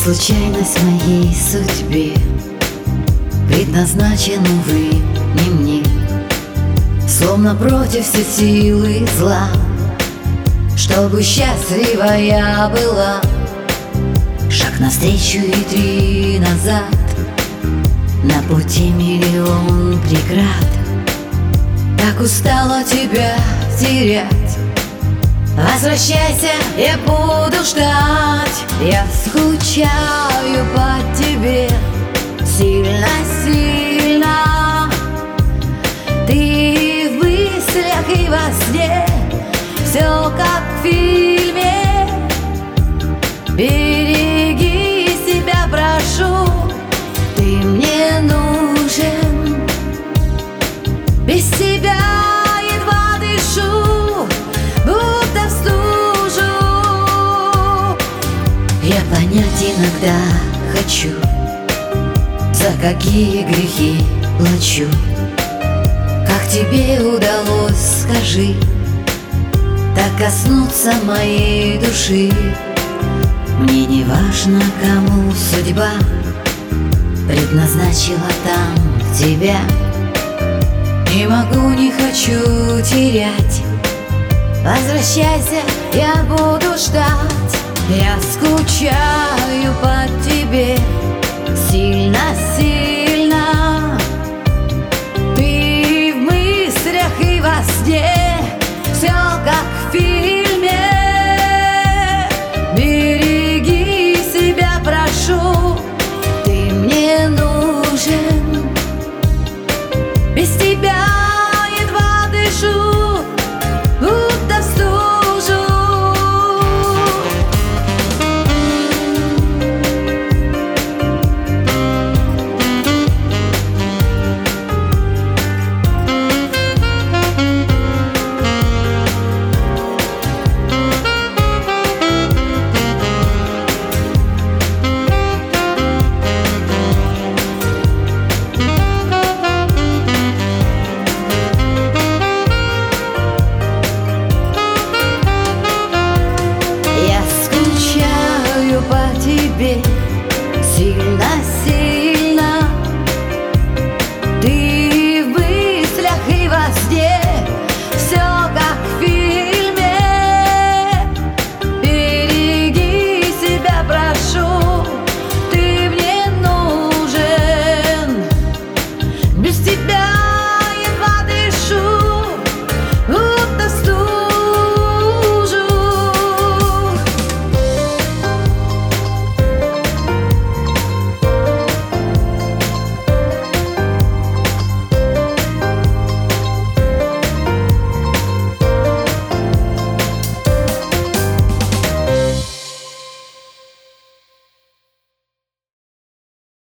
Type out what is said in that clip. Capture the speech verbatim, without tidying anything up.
случайность в моей судьбе предназначен, увы, не мне. Словно против все силы зла, чтобы счастлива я была. Шаг навстречу и три назад, на пути миллион преград. Так устала тебя терять. Возвращайся, я буду ждать. Я скучаю по тебе сильно-сильно. Ты в мыслях и во сне, все как в фильме. Береги себя, прошу, ты мне нужен. Без тебя едва дышу, будто в стужу. Я понять иногда хочу, за какие грехи плачу. Как тебе удалось, скажи, так коснуться моей души? Мне не важно, кому судьба предназначила там тебя. Не могу, не хочу терять. Возвращайся, я буду ждать. Я скучаю по тебе сильно-сильно. Ты в мыслях и во сне, все как в фильме. Береги себя, прошу, ты мне нужен. Без тебя едва дышу, будто в стужу. Я скучаю по тебе